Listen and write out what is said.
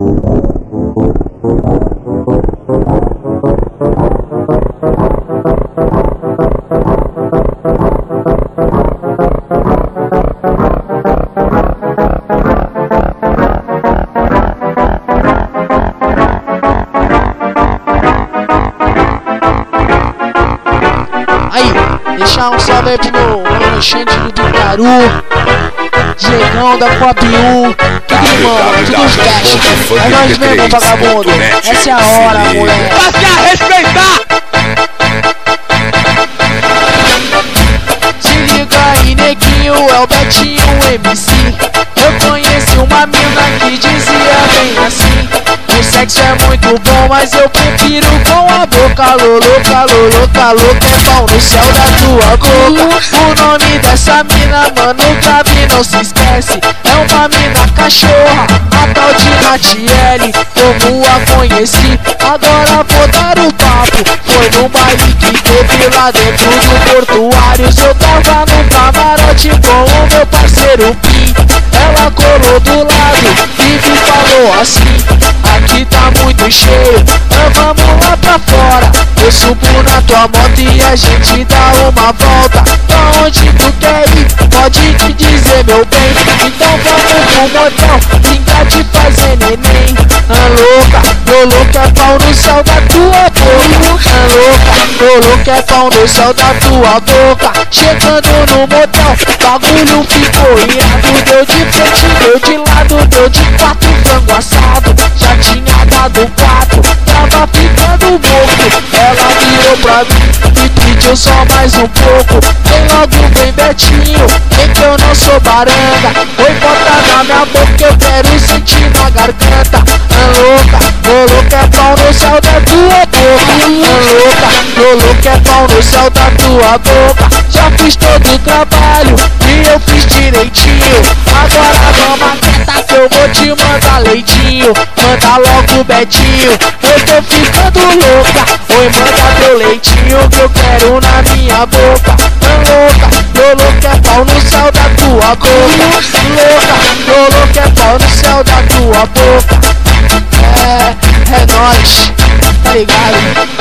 Deixar um salve aí pro meu Alexandre do Caru, Diegão da Coabiú, tudo irmão, tudo os testes. É nós mesmo, vagabundo. Essa é a hora, moleque. Passe a respeitar! Se liga aí, neguinho, é o Betinho MC. Eu conheci uma mina que dizia bem assim: o sexo é muito bom, mas eu prefiro com a boca. Louca, louca, louca, é pau no céu da tua boca. O nome dessa mina, mano, grave, não se esquece. É uma mina cachorra, a tal de Natiele. Como a conheci, agora vou dar o papo. Foi num baile que teve lá dentro do Portuários. Eu tava num camarote com o meu parceiro Pim. Ela colou do lado e me falou assim: aqui tá muito cheio, vamos lá pra fora. Eu subo na tua moto e a gente dá uma volta. Pra onde tu quer ir? Pode te dizer, meu bem. Então vamos pro motel, brincar de fazer neném. Louca, é pau no céu da tua boca. Louca, é pau no céu da tua boca. Chegando no motel, bagulho ficou irado. Deu de frente, deu de lado, deu de quatro, frango assado. Já tinha dado quatro, tava ficando morto. Ela virou pra mim e pediu só mais um pouco. Vem logo, vem Betinho, vem que eu não sou baranga. Oi, bota na minha boca, eu quero sentir na garganta. Louca, é pau no céu da tua boca. Louca, é pau no céu da tua boca. Já fiz todo o trabalho e eu fiz direitinho. Agora vamos quieta que eu vou te mandar leitinho. Manda logo, Betinho, eu tô ficando louca. Oi, manda teu leitinho que eu quero na minha boca. Louca, é pau no céu da tua boca. Louca, é pau no céu da tua boca. É nóis, tá ligado?